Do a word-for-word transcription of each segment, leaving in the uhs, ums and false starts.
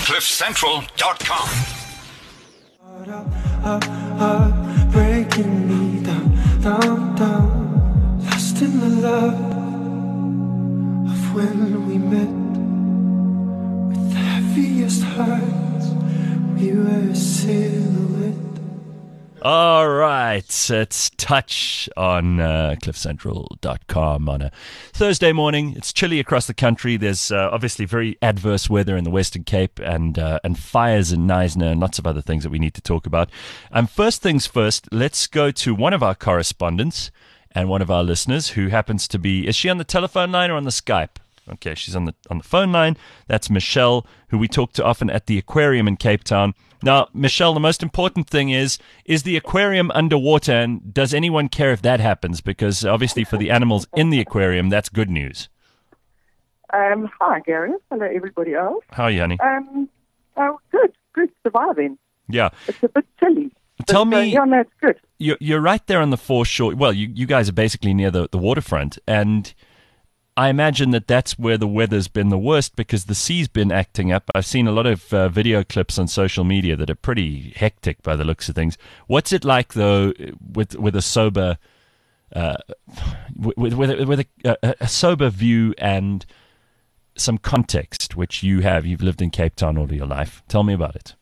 cliff central dot com. Breaking me down, down, down. Lost in the love of when we met. With the heaviest hearts, we were a silhouette. All right, it's Touch on uh, cliff central dot com on a Thursday morning. It's chilly across the country. There's uh, obviously very adverse weather in the Western Cape and uh, and fires in Knysna and lots of other things that we need to talk about. Um, first things first, let's go to one of our correspondents and one of our listeners who happens to be, is she on the telephone line or on the Skype? Okay, she's on the on the phone line. That's Michelle, who we talk to often at the aquarium in Cape Town. Now, Michelle, the most important thing is, is the aquarium underwater, and does anyone care if that happens? Because obviously for the animals in the aquarium, that's good news. Um, hi, Gary. Hello, everybody else. How are you, honey? Um, oh, good, good, surviving. Yeah. It's a bit chilly. Tell but, me, uh, yeah, no, it's good. You're, you're right there on the foreshore. Well, you, you guys are basically near the, the waterfront, and I imagine that that's where the weather's been the worst because the sea's been acting up. I've seen a lot of uh, video clips on social media that are pretty hectic by the looks of things. What's it like, though, with with a sober, uh, with with, with a, a, a sober view and some context, which you have? You've lived in Cape Town all of your life. Tell me about it.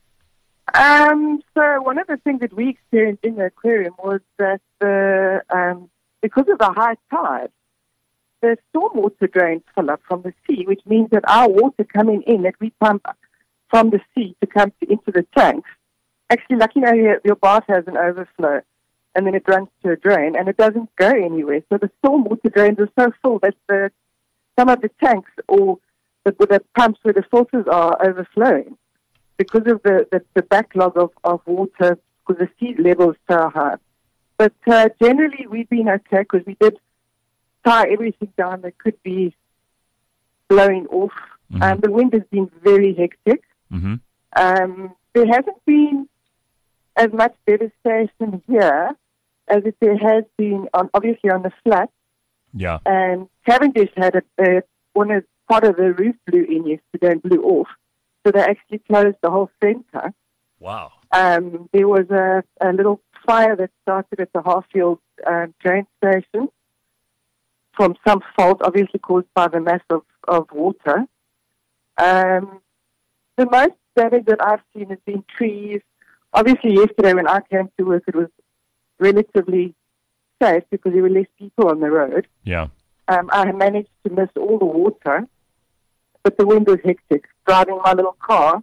Um, so one of the things that we experienced in the aquarium was that the um, because of the high tide, the stormwater drains fill up from the sea, which means that our water coming in that we pump from the sea to come to, into the tanks, actually, like, you know, your, your bath has an overflow and then it runs to a drain and it doesn't go anywhere. So the stormwater drains are so full that the, some of the tanks or the, the pumps where the filters are overflowing because of the, the, the backlog of, of water because the sea level is so high. But uh, generally, we've been okay because we did tie everything down that could be blowing off. Mm-hmm. Um, the wind has been very hectic. Mm-hmm. Um, there hasn't been as much devastation here as if there has been, on, obviously, on the flat. Yeah. And Cavendish had a, a, one of, part of the roof blew in yesterday and blew off. So they actually closed the whole centre. Wow. Um, there was a, a little fire that started at the Harfield uh, train station from some fault, obviously caused by the mass of, of water. Um, the most damage that I've seen has been trees. Obviously, yesterday when I came to work, it was relatively safe because there were less people on the road. Yeah. Um, I managed to miss all the water, but the wind was hectic. Driving my little car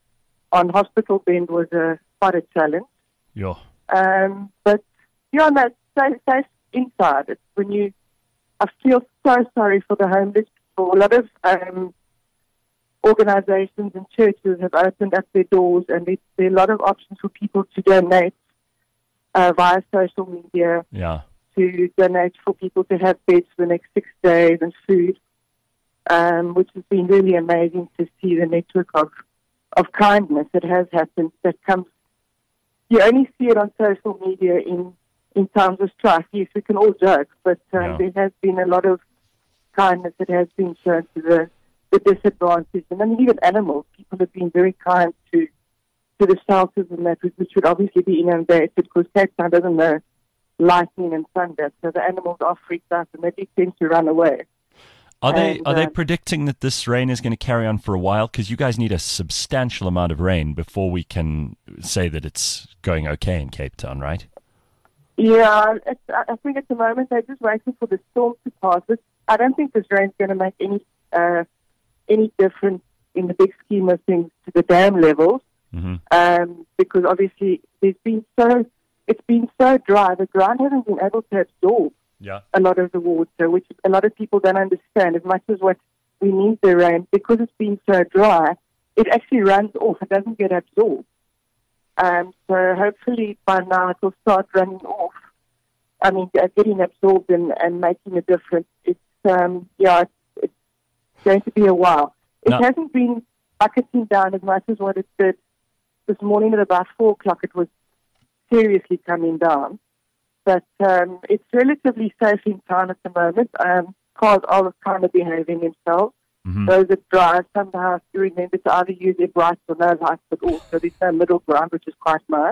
on Hospital Bend was a, quite a challenge. Yeah. Um, but, yeah, no, safe, safe inside. It's when you I feel so sorry for the homeless people. A lot of um, organizations and churches have opened up their doors, and there, there are a lot of options for people to donate uh, via social media. Yeah. To donate for people to have beds for the next six days and food, um, which has been really amazing to see the network of, of kindness that has happened. That comes, you only see it on social media in. In times of strife, yes, we can all joke, but um, yeah. there has been a lot of kindness that has been shown to the, the disadvantaged. And I mean, even animals, people have been very kind to to the shelters and that, which would obviously be inundated because Cape Town doesn't know lightning and thunder, so the animals are freaked out and they do tend to run away. Are they and, are they uh, predicting that this rain is going to carry on for a while? Because you guys need a substantial amount of rain before we can say that it's going okay in Cape Town, right? Yeah, it's, I think at the moment they're just waiting for the storm to pass. This, I don't think this rain's going to make any uh, any difference in the big scheme of things to the dam levels, mm-hmm. um, because obviously there's been so it's been so dry. The ground hasn't been able to absorb yeah. a lot of the water, which a lot of people don't understand. As much as what we need the rain, because it's been so dry, it actually runs off. It doesn't get absorbed. Um, so hopefully by now it will start running off. I mean, uh, getting absorbed and, and making a difference. It's um, yeah, it's, it's going to be a while. It no. hasn't been bucketing down as much as what it did this morning at about four o'clock. It was seriously coming down, but um, it's relatively safe in town at the moment. Um, cars are kind of behaving themselves. Mm-hmm. Those that drive somehow have to remember to either use their brights or no lights at all. So there's no middle ground, which is quite nice.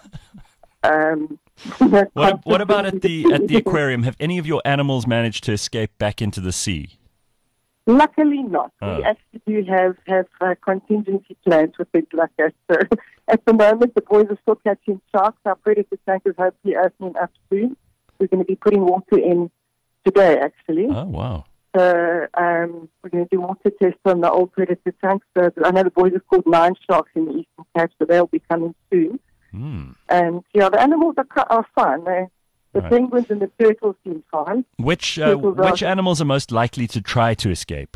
Um, what, what about at the at the aquarium? Have any of your animals managed to escape back into the sea? Luckily not. Oh. We actually do have, have uh, contingency plans for things like that. So at the moment, the boys are still catching sharks. Our predator tank is hopefully opening up soon. We're going to be putting water in today, actually. Oh, wow. So um, we're going to do water tests on the old predator tank. So I know the boys have caught nine sharks in the Eastern Cape, so they'll be coming soon. Mm. And, yeah, the animals are, cu- are fine. They, the Right. penguins and the turtles seem fine. Which uh, Turtles are- which animals are most likely to try to escape?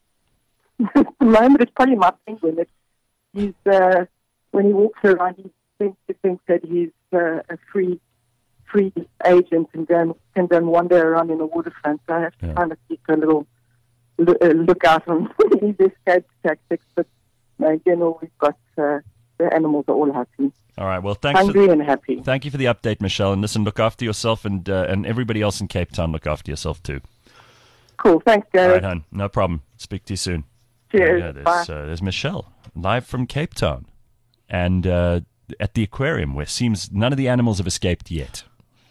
At the moment, it's probably my penguin. It's, he's, uh, when he walks around, he seems to think that he's uh, a free free agent and go and, can go and wander around in the waterfront. So I have to Yeah. kind of keep a little look, uh, look out on his escape tactics. But no, in general, we've got uh, the animals are all happy, All right. Well, thanks. hungry For, and happy. thank you for the update, Michelle. And listen, look after yourself, and uh, and everybody else in Cape Town. Look after yourself too. Cool. Thanks, All right, Gareth. hon. No problem. Speak to you soon. Cheers. Yeah, there's, Bye. uh, there's Michelle live from Cape Town, and uh, at the aquarium, where it seems none of the animals have escaped yet.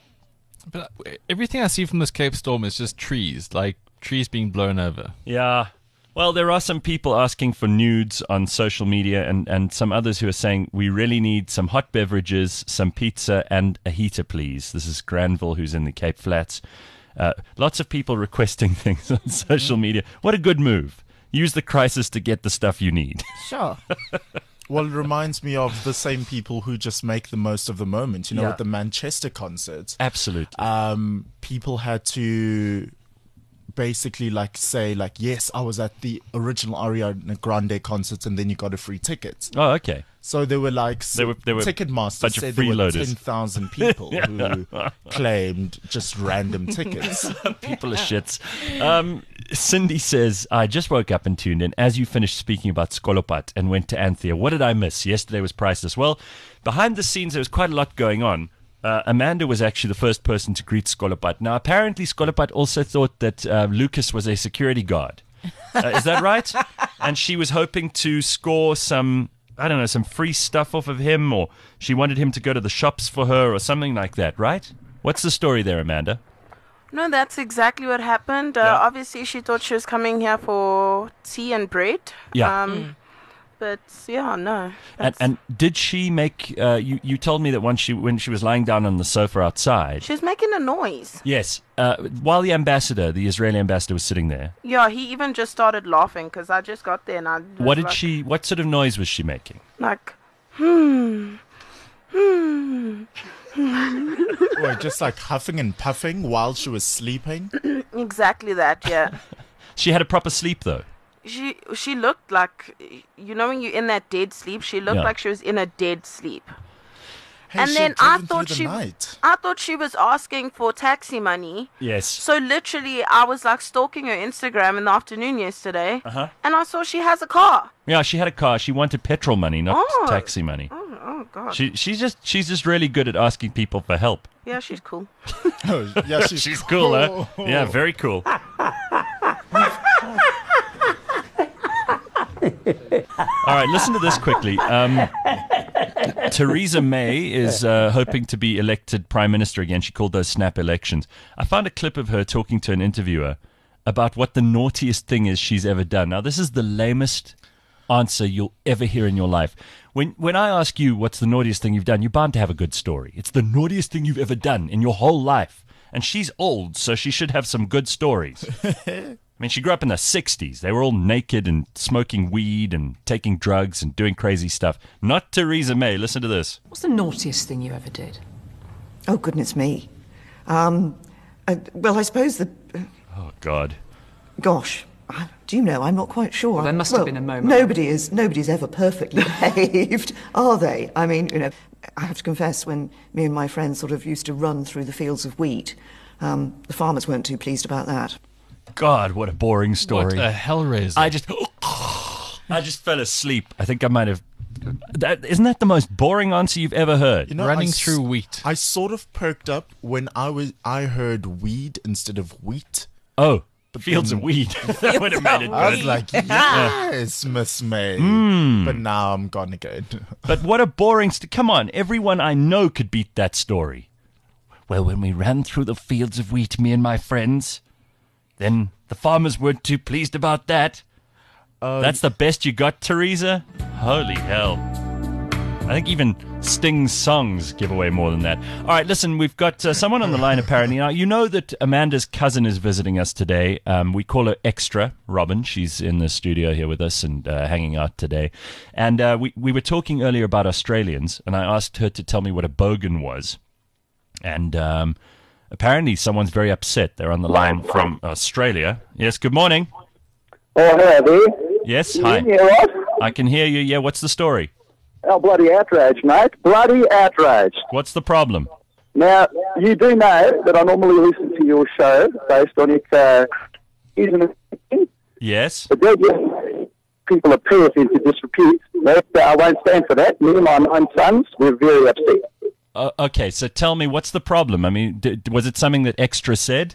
But uh, everything I see from this Cape Storm is just trees, like trees being blown over. Yeah. Well, there are some people asking for nudes on social media, and, and some others who are saying we really need some hot beverages, some pizza, and a heater, please. This is Granville, who's in the Cape Flats. Uh, lots of people requesting things on social media. What a good move. Use the crisis to get the stuff you need. Sure. Well, it reminds me of the same people who just make the most of the moment. You know, Yeah. with the Manchester concerts, Absolutely. um, people had to basically like say like, yes, I was at the original Ariana Grande concert, and then you got a free ticket. Oh, okay. So there were like There were- there were Ticketmaster bunch of said there were freeloaders. ten thousand people who claimed just random tickets. People are shits. Um, Cindy says, I just woke up and tuned in as you finished speaking about Skolopat and went to Anthea. What did I miss? Yesterday was priceless. Well, behind the scenes, there was quite a lot going on. Uh, Amanda was actually the first person to greet Skolopat. Now, apparently, Skolopat also thought that uh, Lucas was a security guard. Uh, is that right? And she was hoping to score some, I don't know, some free stuff off of him, or she wanted him to go to the shops for her or something like that, right? What's the story there, Amanda? No, that's exactly what happened. Uh, Yeah. Obviously, she thought she was coming here for tea and bread. Yeah. Um, But yeah, no. And, that's- and did she make? Uh, you you told me that once she when she was lying down on the sofa outside. She was making a noise. Yes. Uh, while the ambassador, the Israeli ambassador, was sitting there. Yeah, he even just started laughing because I just got there and I. was What did like, she? What sort of noise was she making? Like, hmm, hmm. Or just like huffing and puffing while she was sleeping. Exactly that. Yeah. She had a proper sleep though. She she looked like, you know, when you're in that dead sleep, she looked Yeah. like she was in a dead sleep. Hey, And she then had I driven thought through she, the night. I thought she was asking for taxi money. Yes. So literally, I was like stalking her Instagram in the afternoon yesterday, Uh-huh. and I saw she has a car. Yeah, she had a car. She wanted petrol money, not Oh. taxi money. Oh, oh God. She she's just she's just really good at asking people for help. yeah, she's cool. Oh, yeah, she's, She's cool, huh? Yeah, very cool. All right, listen to this quickly. Um, Theresa May is uh, hoping to be elected prime minister again. She called those snap elections. I found a clip of her talking to an interviewer about what the naughtiest thing is she's ever done. Now, this is the lamest answer you'll ever hear in your life. When when I ask you what's the naughtiest thing you've done, you're bound to have a good story. It's the naughtiest thing you've ever done in your whole life. And she's old, so she should have some good stories. I mean, she grew up in the sixties. They were all naked and smoking weed and taking drugs and doing crazy stuff. Not Theresa May. Listen to this. What's the naughtiest thing you ever did? Oh, goodness me. Um, uh, well, I suppose the... Oh, God. Gosh, I- do you know, I'm not quite sure. Well, there must have been a moment. Nobody is, nobody's ever perfectly behaved, are they? I mean, you know, I have to confess, when me and my friends sort of used to run through the fields of wheat, um, the farmers weren't too pleased about that. God, what a boring What story. a hellraiser. I just... I just fell asleep. I think I might have... That, isn't that the most boring answer you've ever heard? You know, Running I s- through wheat. I sort of perked up when I was I heard weed instead of wheat. Oh, Fields of weed. That would have made it I was good. like, yes, Miss May. Mm. But now I'm gone again. But what a boring... St- Come on, everyone I know could beat that story. Well, when we ran through the fields of wheat, me and my friends, then the farmers weren't too pleased about that. Uh, That's the best you got, Teresa? Holy hell. I think even Sting's songs give away more than that. All right, listen, we've got uh, someone on the line apparently. Now, you know that Amanda's cousin is visiting us today. Um, we call her Extra, Robin. She's in the studio here with us and uh, hanging out today. And uh, we, we were talking earlier about Australians, and I asked her to tell me what a bogan was. And um, apparently someone's very upset. They're on the line from Australia. Yes, good morning. Oh, hello there. Yes, You hi. hear me all right? I can hear you. Yeah, what's the story? Oh, bloody outrage, mate. Bloody outrage. What's the problem? Now, you do know that I normally listen to your show based on its uh, isn't it? Yes. But they're getting people of Perth into disrepute. But, uh, I won't stand for that. Me and my nine sons, we're very upset. Uh, okay, so tell me, what's the problem? I mean, d- was it something that Extra said?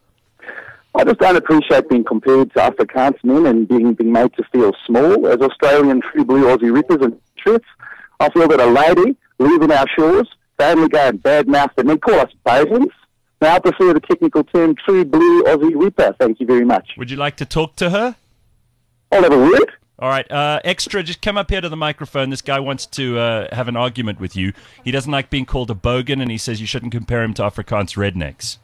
I just don't appreciate being compared to Afrikaans men and being, being made to feel small as Australian true blue Aussie rippers and trits. I feel that a lady leaving our shores, they only go and badmouth them and call us bogans. Now I prefer the technical term true blue Aussie ripper. Thank you very much. Would you like to talk to her? I'll have a word. All right, uh, Extra, just come up here to the microphone. This guy wants to uh, have an argument with you. He doesn't like being called a bogan, and he says you shouldn't compare him to Afrikaans rednecks.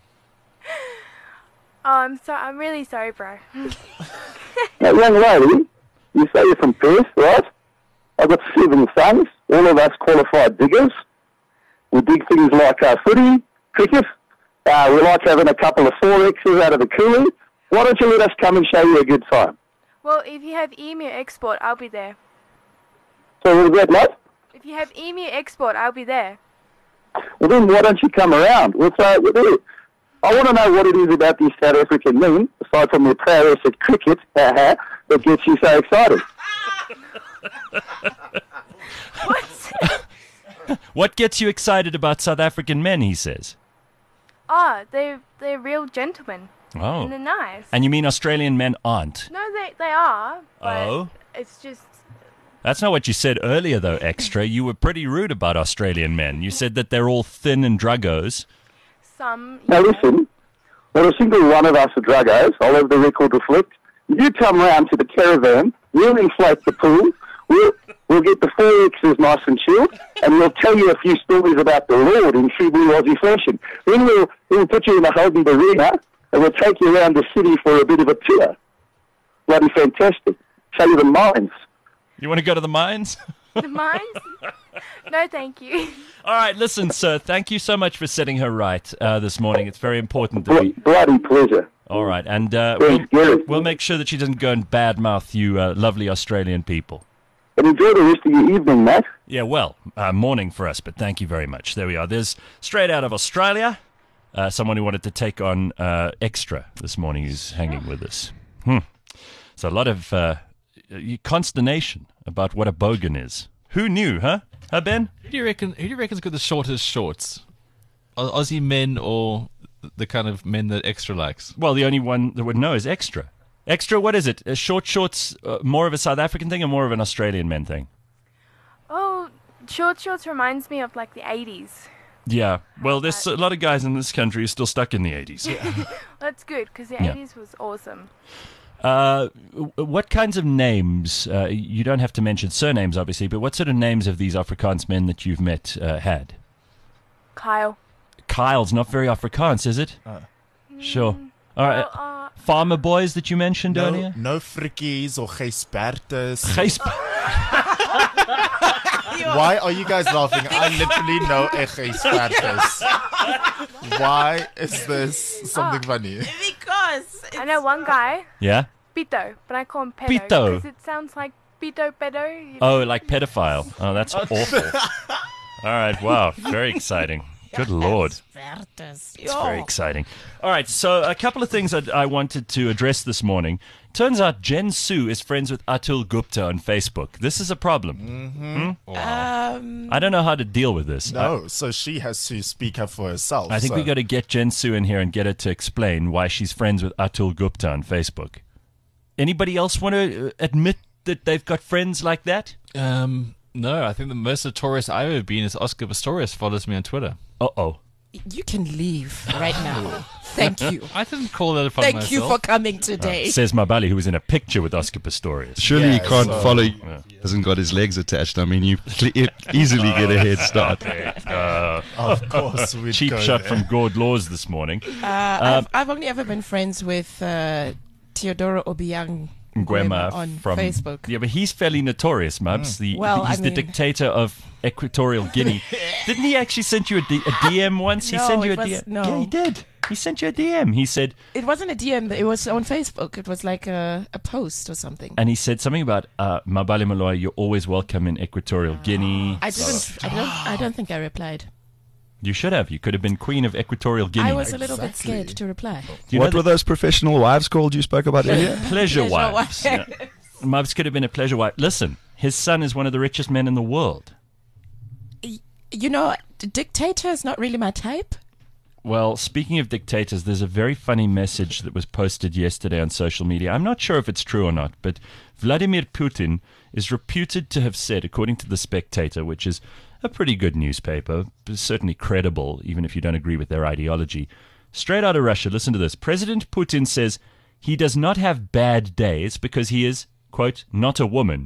Oh, I'm so I'm really sorry, bro. Now, young lady, you say you're from Perth, right? I've got seven sons, all of us qualified diggers. We dig things like uh, footy, cricket. Uh, we like having a couple of four X's out of the coolie. Why don't you let us come and show you a good time? Well, if you have emu export, I'll be there. So what was that, mate? If you have emu export, I'll be there. Well, then why don't you come around? We'll say we'll do it. I want to know what it is about these South African men, aside from their prowess at cricket, that gets you so excited. What? What gets you excited about South African men, he says? Oh, they're, they're real gentlemen. Oh. And they're nice. And you mean Australian men aren't? No, they, they are, but Oh? it's just... That's not what you said earlier, though, Extra. You were pretty rude about Australian men. You said that they're all thin and druggos. Some... Now listen, not a single one of us are druggos. I'll have the record reflect. You come round to the caravan, we'll inflate the pool, we'll, we'll get the four X's nice and chilled, and we'll tell you a few stories about the Lord in true blue Aussie fashion. Then we'll, we'll put you in a Holden arena, and we'll take you around the city for a bit of a tour. Bloody fantastic. Show you the mines. You want to go to the mines? The mines? No, thank you. All right, listen, sir. Thank you so much for setting her right uh, this morning. It's very important that we... Bloody pleasure. All right, and uh, Thanks, we'll, Gary. we'll make sure that she doesn't go and badmouth you uh, lovely Australian people. And enjoy the rest of your evening, Matt. Yeah, well, uh, morning for us, but thank you very much. There we are. There's straight out of Australia, uh, someone who wanted to take on uh, Extra this morning who's hanging with us. Hmm. So a lot of uh, consternation about what a bogan is. Who knew, huh? Huh, Ben? Who do you reckon? Who do you reckon's got the shortest shorts? Au- Aussie men or the kind of men that Extra likes? Well, the only one that would know is Extra. Extra, what is it? Uh, short shorts, uh, more of a South African thing or more of an Australian men thing? Oh, short shorts reminds me of like the eighties. Yeah. Well, there's a lot of guys in this country who are still stuck in the eighties. That's good, because the Yeah. eighties was awesome. Uh, w- what kinds of names, uh, you don't have to mention surnames, obviously, but what sort of names have these Afrikaans men that you've met uh, had? Kyle. Kyle's not very Afrikaans, is it? Uh. Sure. All right. Well, uh, Farmer boys that you mentioned No, earlier? no frikkies or Gijsbertus. Gijsber- Why are you guys laughing? I literally know a Gijsbertus. Why is this something funny? Because I know one guy, Yeah? Pito, but I call him Pedo. Pito. Because it sounds like Pito Pedo. you know? Oh, like pedophile. Oh, that's awful. All right, wow, very exciting. Good Lord. Expertos. It's very exciting. All right, so a couple of things that I wanted to address this morning. Turns out Jen Su is friends with Atul Gupta on Facebook. This is a problem. Mm-hmm. Hmm? Um, I don't know how to deal with this. No, so she has to speak up for herself. I think so. we got to get Jen Su in here and get her to explain why she's friends with Atul Gupta on Facebook. Anybody else want to admit that they've got friends like that? Um, no, I think the most notorious I've ever been is Oscar Pistorius follows me on Twitter. Uh-oh. You can leave right now. Thank you. I didn't call that upon Thank myself. you for coming today. Uh, says Mabali, who was in a picture with Oscar Pistorius. Surely Yeah, he can't so- follow you. He hasn't got his legs attached. I mean, you cle- you easily get a head start. Uh, Of course, we'd cheap go shot there. from Gord Laws this morning. Uh, I've, I've only ever been friends with uh, Teodoro Obiang Nguema on from Facebook. Yeah, but he's fairly notorious, Mubs. The, Well, he's I the mean- dictator of Equatorial Guinea. Didn't he actually send you a, D- a D M once? He No, sent you it a was- D M. no. Yeah, he did. He sent you a D M. He said, It wasn't a D M, it was on Facebook. It was like a, a post or something. and he said something about uh, Mabali Maloy. You're always welcome in Equatorial Guinea. I didn't. I don't. I don't think I replied. You should have. You could have been queen of Equatorial Guinea. I was a little bit Exactly. scared to reply. Do you What know were those professional wives called you spoke about earlier? pleasure Pleasure wives? wives. Yeah. Mubs could have been a pleasure wife. Listen, his son is one of the richest men in the world. You know, the dictator is not really my type. Well, speaking of dictators, there's a very funny message that was posted yesterday on social media. I'm not sure if it's true or not, but Vladimir Putin is reputed to have said, according to The Spectator, which is a pretty good newspaper, but certainly credible, even if you don't agree with their ideology. Straight out of Russia, listen to this. President Putin says he does not have bad days because he is, quote, not a woman.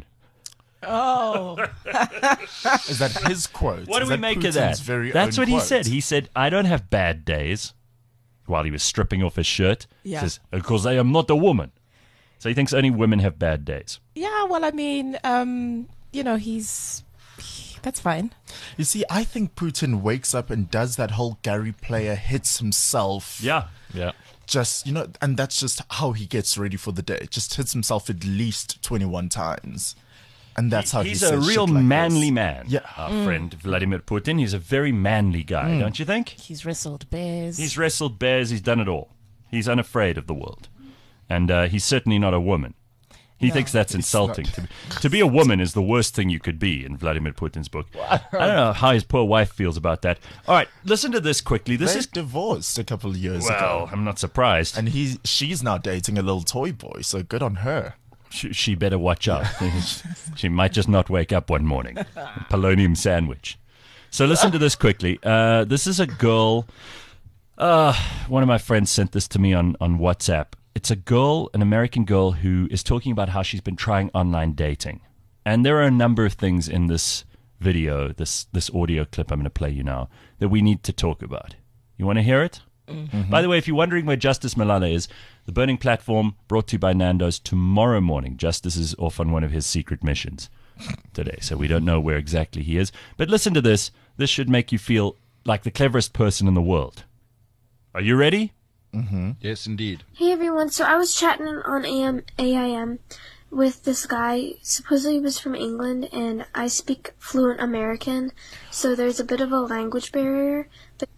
Oh, Is that his quote? What do Is we that make Putin's of that? very That's own what he quote? said. He said, I don't have bad days, while he was stripping off his shirt. Yeah. He says, because I am not a woman. So he thinks only women have bad days. yeah. Well, I mean, um, you know, he's he- that's fine. You see, I think Putin wakes up and does that whole Gary Player hits himself. Yeah. Yeah. Just, you know, and that's just how he gets ready for the day. Just hits himself at least twenty-one times. And that's how He's he a says real shit like manly this. man. Yeah. Our friend Vladimir Putin. He's a very manly guy, Mm. don't you think? He's wrestled bears. He's wrestled bears. He's done it all. He's unafraid of the world. And uh, he's certainly not a woman. He No. thinks that's insulting. To be, to be a woman is the worst thing you could be in Vladimir Putin's book. I don't know how his poor wife feels about that. All right, listen to this quickly. This They is divorced a couple of years well, ago. I'm not surprised. And he, she's now dating a little toy boy, so good on her. She, she better watch out. She might just not wake up one morning. Polonium sandwich. So listen to this quickly. Uh, this is a girl. Uh, one of my friends sent this to me on, on WhatsApp. It's a girl, an American girl, who is talking about how she's been trying online dating. And there are a number of things in this video, this, this audio clip I'm going to play you now, that we need to talk about. You want to hear it? Mm-hmm. By the way, if you're wondering where Justice Malala is, the Burning Platform, brought to you by Nando's, tomorrow morning. Justice is off on one of his secret missions today, so we don't know where exactly he is. But listen to this. This should make you feel like the cleverest person in the world. Are you ready? Mm-hmm. Yes, indeed. Hey everyone, so I was chatting on A M A I M with this guy. Supposedly he was from England, and I speak fluent American, so there's a bit of a language barrier. But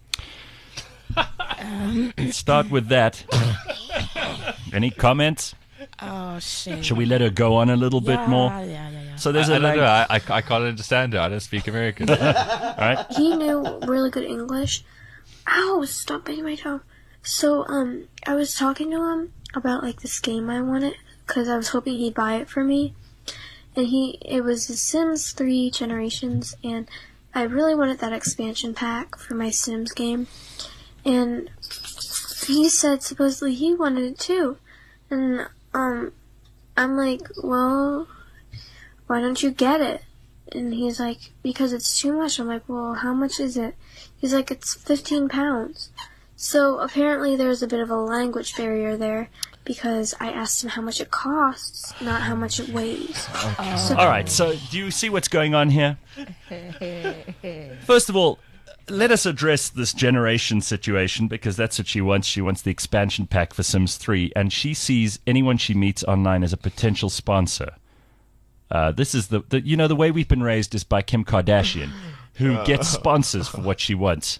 Start with that. Any comments? Oh shit. Should we let her go on a little yeah, bit more? Yeah, yeah, yeah. So there's I, a I don't lang- know. I, I, I can't understand her. I don't speak American. All right. he knew really good English. Ow, stop biting my toe. So, um, I was talking to him about, like, this game I wanted, because I was hoping he'd buy it for me. And he, it was The Sims three Generations, and I really wanted that expansion pack for my Sims game. And he said supposedly he wanted it too. And, um, I'm like, well, why don't you get it? And he's like, because it's too much. I'm like, well, how much is it? He's like, it's fifteen pounds. So apparently there's a bit of a language barrier there because I asked him how much it costs, not how much it weighs. So- All right. So do you see what's going on here? First of all, let us address this generation situation because that's what she wants. She wants the expansion pack for Sims three, and she sees anyone she meets online as a potential sponsor. Uh, this is the, the, you know, the way we've been raised is by Kim Kardashian, who gets sponsors for what she wants.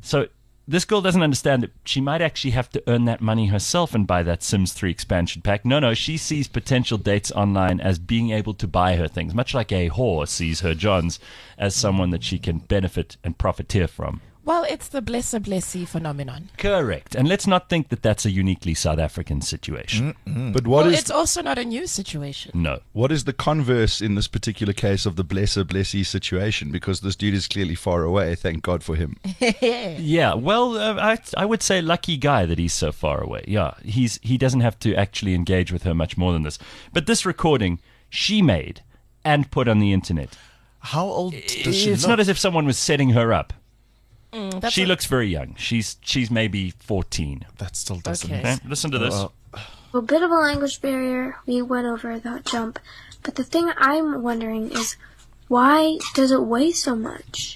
So this girl doesn't understand that she might actually have to earn that money herself and buy that Sims three expansion pack. No, no, she sees potential dates online as being able to buy her things, much like a whore sees her Johns as someone that she can benefit and profiteer from. Well, it's the blesser blessee phenomenon. Correct. And let's not think that that's a uniquely South African situation. Mm-mm. But what well, is it's also not a new situation. No. What is the converse in this particular case of the blesser blessee situation? Because this dude is clearly far away. Thank God for him. Yeah, well, uh, I I would say lucky guy that he's so far away. Yeah, he's he doesn't have to actually engage with her much more than this. But this recording she made and put on the internet. How old does she It's look? not as if someone was setting her up. Mm, that's She a- looks very young. She's she's maybe fourteen. That still doesn't. Okay. Okay, listen to this. A bit of a language barrier. We went over that jump. But the thing I'm wondering is, why does it weigh so much?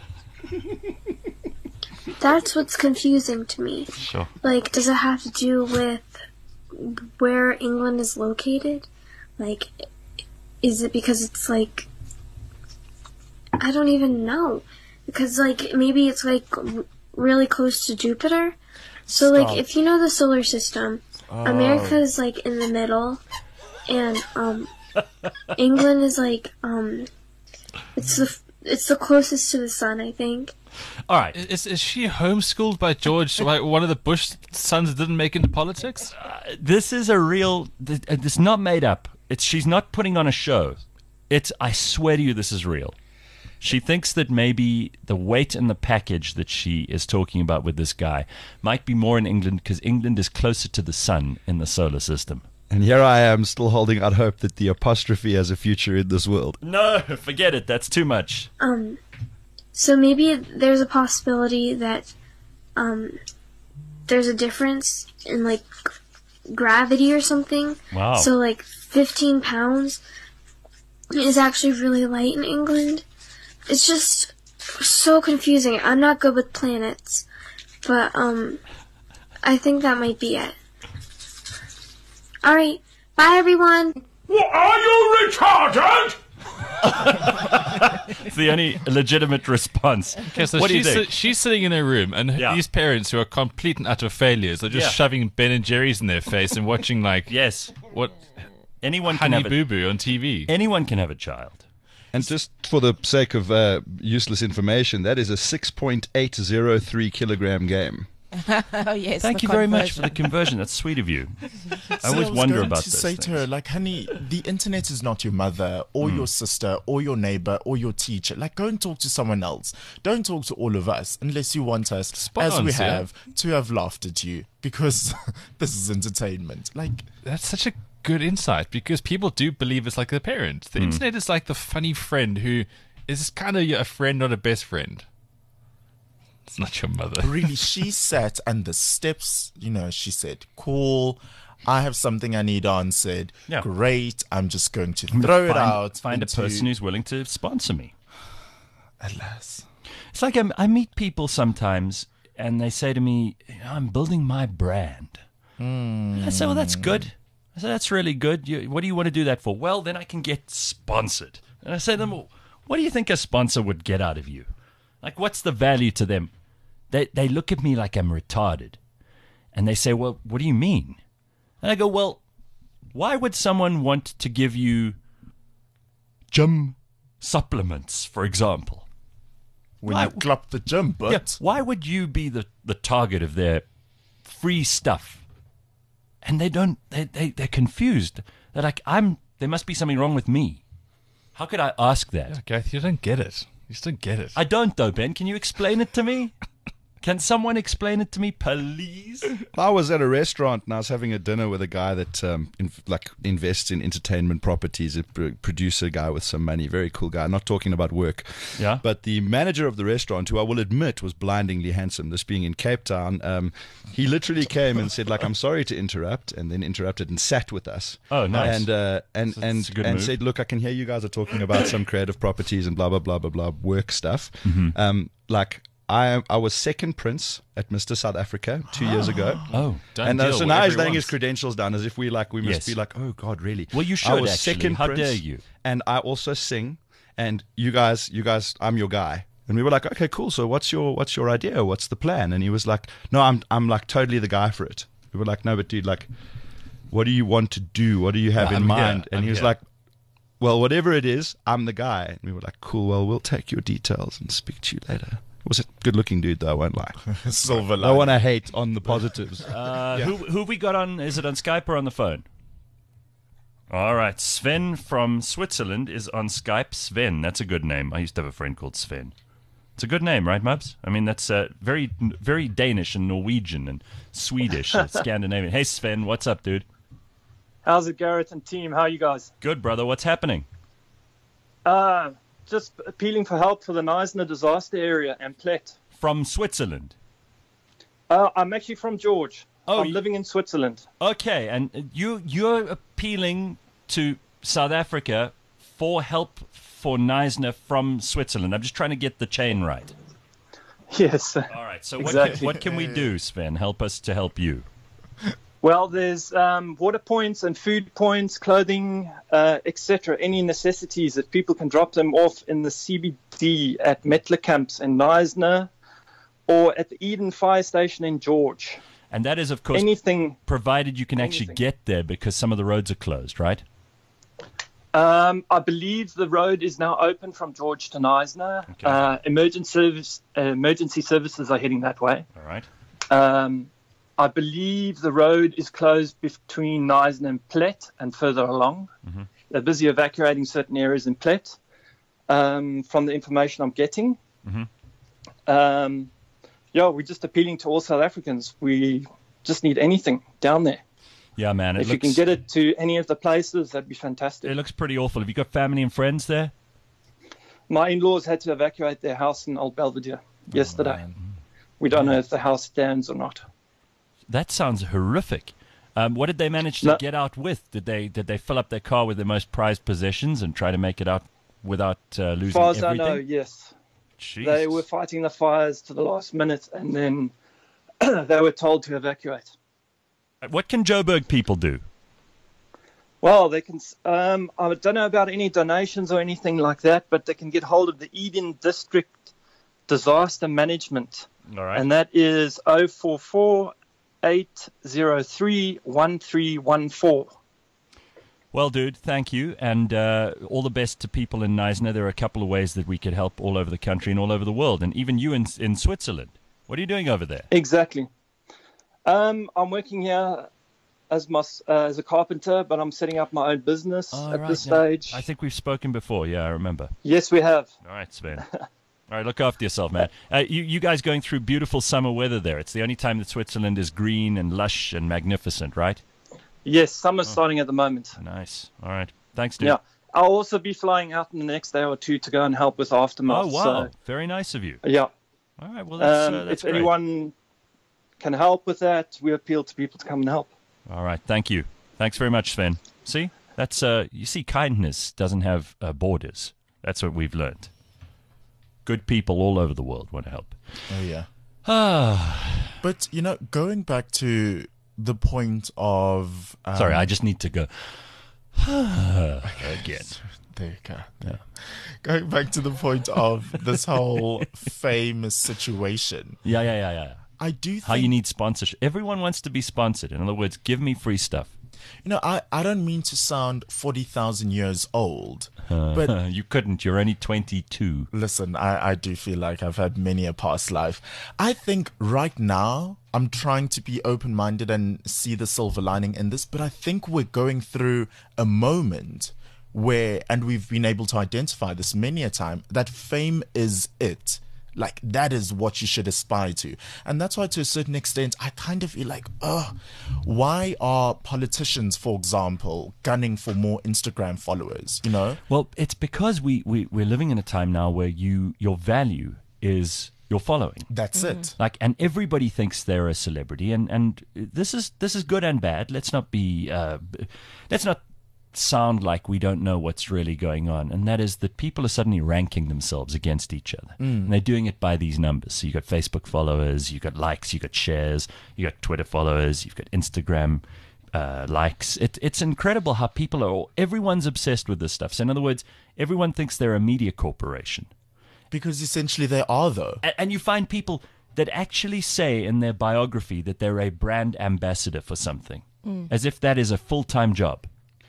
That's what's confusing to me. Sure. Like, does it have to do with where England is located? Like, is it because it's like, I don't even know. Because, like, maybe it's, like, r- really close to Jupiter. So, Stop. like, if you know the solar system, Oh. America is, like, in the middle. And, um, England is, like, um, it's the, f- it's the closest to the sun, I think. All right. Is is she homeschooled by George, like one of the Bush sons that didn't make it into politics? Uh, this is a real. Th- uh, It's not made up. It's she's not putting on a show. It's. I swear to you, this is real. She thinks that maybe the weight in the package that she is talking about with this guy might be more in England because England is closer to the sun in the solar system. And here I am still holding out hope that the apostrophe has a future in this world. No, forget it. That's too much. Um, so maybe there's a possibility that, um, there's a difference in, like, gravity or something. Wow. So, like, fifteen pounds is actually really light in England. It's just so confusing. I'm not good with planets, but, um, I think that might be it. Alright, bye everyone! What, are you retarded? It's the only legitimate response. Okay, so what do you she's, think? si- she's sitting in her room, and Yeah. these parents who are complete and utter failures are just Yeah. shoving Ben and Jerry's in their face and watching, like, Yes. what, Anyone can Honey have a, Boo Boo on T V. anyone can have a child. And just for the sake of uh, useless information, that is a six point eight zero three kilogram game. oh, yes. Thank the you very much for the conversion. conversion. That's sweet of you. I So always was wonder going about to this. say to her, like, honey, the internet is not your mother or Hmm. your sister or your neighbor or your teacher. Like, go and talk to someone else. Don't talk to all of us unless you want us, Spot as on, we Sia. have, to have laughed at you because this is entertainment. Like, That's such a good insight because people do believe it's like their parent. The internet is like the funny friend who is kind of a friend, not a best friend. It's not your mother. really, she sat and the steps, you know, she said, cool. I have something I need answered. Yeah. Great. I'm just going to I'm gonna throw it find, out. Find into- a person who's willing to sponsor me. Alas. It's like I'm, I meet people sometimes and they say to me, I'm building my brand. I say, well, that's good. I say, that's really good. You, what do you want to do that for? Well, then I can get sponsored. And I say to them, well, what do you think a sponsor would get out of you? Like, what's the value to them? They, they look at me like I'm retarded. And they say, well, what do you mean? And I go, well, why would someone want to give you gym supplements, for example? When Why- you clap the gym, but Yeah, why would you be the, the target of their free stuff? And they don't, they, they, they're confused. They're like, I'm, there must be something wrong with me. How could I ask that? Yeah, Gareth, you don't get it. You just don't get it. I don't though, Ben. Can you explain it to me? Can someone explain it to me, please? I was at a restaurant and I was having a dinner with a guy that um, in, like invests in entertainment properties, a pr- producer guy with some money, very cool guy. Not talking about work. Yeah. But the manager of the restaurant, who I will admit was blindingly handsome, this being in Cape Town, um, he literally came and said, like, I'm sorry to interrupt, and then interrupted and sat with us. Oh, nice. And uh, and That's- and that's a good and move. said, look, I can hear you guys are talking about some creative properties and blah blah blah blah blah work stuff. Mm-hmm. Um, like. I I was second prince at Mister South Africa two years ago. Oh, Don't and uh, deal, so now he's whatever he laying his wants. credentials down as if we like we must Yes. be like, oh God, really? Well, you I should, was actually. second How prince, dare you. And I also sing. And you guys, you guys, I'm your guy. And we were like, okay, cool. So what's your what's your idea? What's the plan? And he was like, no, I'm I'm like totally the guy for it. We were like, no, but dude, like, what do you want to do? What do you have Yeah, in I'm mind? here. And I'm he was here. like, well, whatever it is, I'm the guy. And we were like, cool. Well, we'll take your details and speak to you later. Was a good-looking dude, though. I won't lie. Silver I line. want to hate on the positives. Uh, who, who have we got on? Is it on Skype or on the phone? All right. Sven from Switzerland is on Skype. Sven, that's a good name. I used to have a friend called Sven. It's a good name, right, Mubs? I mean, that's uh, very very Danish and Norwegian and Swedish, uh, Scandinavian. Hey, Sven, what's up, dude? How's it, Gareth and team? How are you guys? Good, brother. What's happening? Uh, just appealing for help for the Neisner disaster area and Plet. From Switzerland? Uh, I'm actually from George. Oh, I'm living in Switzerland. Okay, and you, you're appealing to South Africa for help for Neisner from Switzerland. I'm just trying to get the chain right. Yes. All right, so what, exactly. can, what can we do, Sven? Help us to help you. Well, there's um, water points and food points, clothing, uh, et cetera. Any necessities that people can drop them off in the C B D at Metler Camps in Neisner or at the Eden Fire Station in George. And that is, of course, anything provided you can actually anything. get there because some of the roads are closed, right? Um, I believe the road is now open from George to Neisner. Okay. Uh, emergency service, uh, emergency services are heading that way. All right. Um, I believe the road is closed between Neisner and Plet and further along. Mm-hmm. They're busy evacuating certain areas in Plet um, from the information I'm getting. Mm-hmm. Um, yeah, we're just appealing to all South Africans. We just need anything down there. Yeah, man. It if looks, you can get it to any of the places, that'd be fantastic. It looks pretty awful. Have you got family and friends there? My in-laws had to evacuate their house in Old Belvedere yesterday. Man. We don't know if the house stands or not. That sounds horrific. Um, what did they manage to No. get out with? Did they did they fill up their car with their most prized possessions and try to make it out without uh, losing As far as everything? I know, yes. Jeez. They were fighting the fires to the last minute, and then they were told to evacuate. What can Joburg people do? Well, they can. Um, I don't know about any donations or anything like that, but they can get hold of the Eden District Disaster Management, All right. and that is oh four four, eight oh three, one three one four. Well, dude, thank you, and uh, all the best to people in Neisner. There are a couple of ways that we could help all over the country and all over the world, and even you in in Switzerland. What are you doing over there? Exactly. Um, I'm working here as my uh, as a carpenter, but I'm setting up my own business Oh, at right, this yeah. stage. I think we've spoken before. Yeah, I remember. Yes, we have. All right, Sven. All right, look after yourself, man. Uh, you, you guys going through beautiful summer weather there. It's the only time that Switzerland is green and lush and magnificent, right? Yes, summer's starting at the moment. Nice. All right. Thanks, dude. Yeah. I'll also be flying out in the next day or two to go and help with aftermath. Oh, wow. So, Very nice of you. yeah. All right, well, that's, um, uh, that's if great. anyone can help with that, we appeal to people to come and help. All right, thank you. Thanks very much, Sven. See, that's uh, you see, kindness doesn't have uh, borders. That's what we've learned. Good people all over the world want to help. Oh, yeah. Ah, But, you know, going back to the point of... Um, sorry, I just need to go again. There you go. Yeah. Going back to the point of this whole famous situation. Yeah, yeah, yeah, yeah. I do think... How you need sponsorship. Everyone wants to be sponsored. In other words, give me free stuff. You know, I, I don't mean to sound forty thousand years old, but... you couldn't. You're only twenty-two. Listen, I, I do feel like I've had many a past life. I think right now I'm trying to be open-minded and see the silver lining in this, but I think we're going through a moment where, and we've been able to identify this many a time, that fame is it. Like, that is what you should aspire to. And that's why, to a certain extent, I kind of feel like, oh, why are politicians, for example, gunning for more Instagram followers, you know? Well, it's because we, we, we're living in a time now where you your value is your following. That's it. Like, and everybody thinks they're a celebrity, and, and this is this is good and bad. Let's not be, uh, let's not sound like we don't know what's really going on, and that is that people are suddenly ranking themselves against each other, Mm. and they're doing it by these numbers. So you got Facebook followers, you got likes, you got shares, you got Twitter followers, you've got Instagram uh, likes. It, it's incredible how people are. Everyone's obsessed with this stuff. So in other words, everyone thinks they're a media corporation. Because essentially they are, though. And, and you find people that actually say in their biography that they're a brand ambassador for something, Mm. as if that is a full-time job.